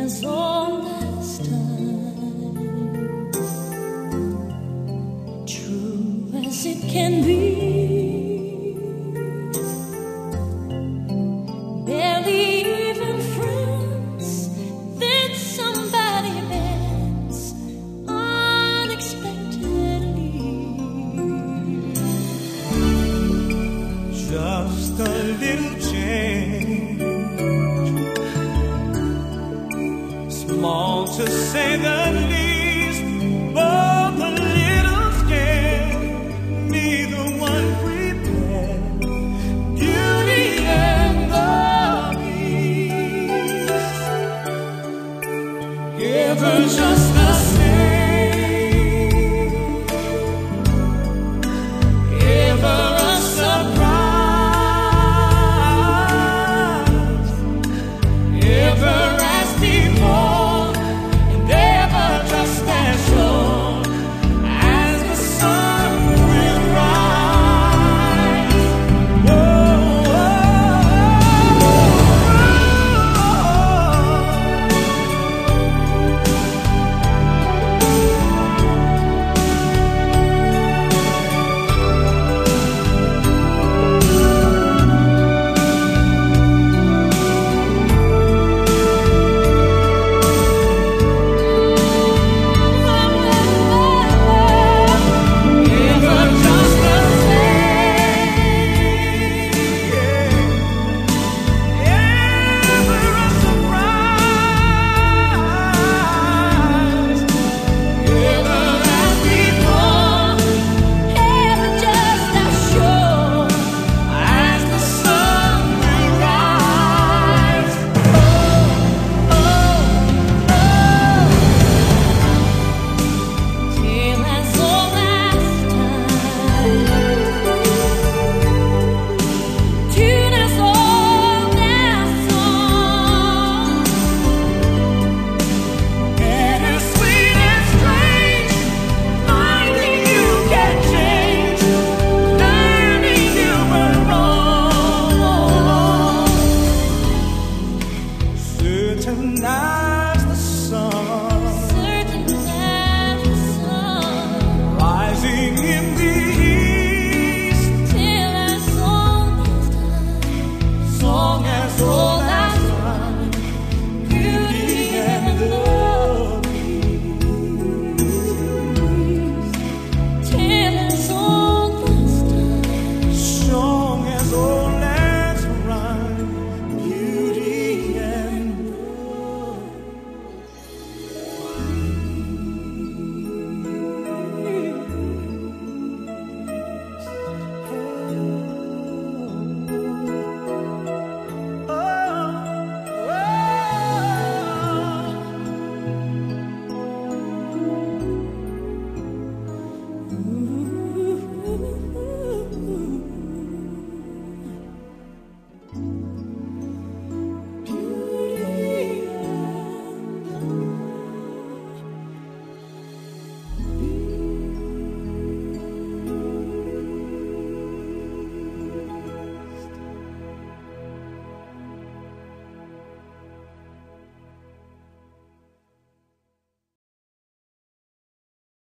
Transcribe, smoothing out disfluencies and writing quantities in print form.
as old as time, true as it can be. Barely even friends, then somebody bends unexpectedly. Just a little change, small to say the least, both a little scared, neither one prepared. Beauty and the Beast, ever just the same, ever a surprise, ever as before, and ever just as sure as the sun will rise. Ever just the same, ever a surprise, ever as before, Ever just as sure as the sun will rise. tale as old as time, tune as old as song, Bittersweet and strange, finding you can change, learning you were wrong. Certain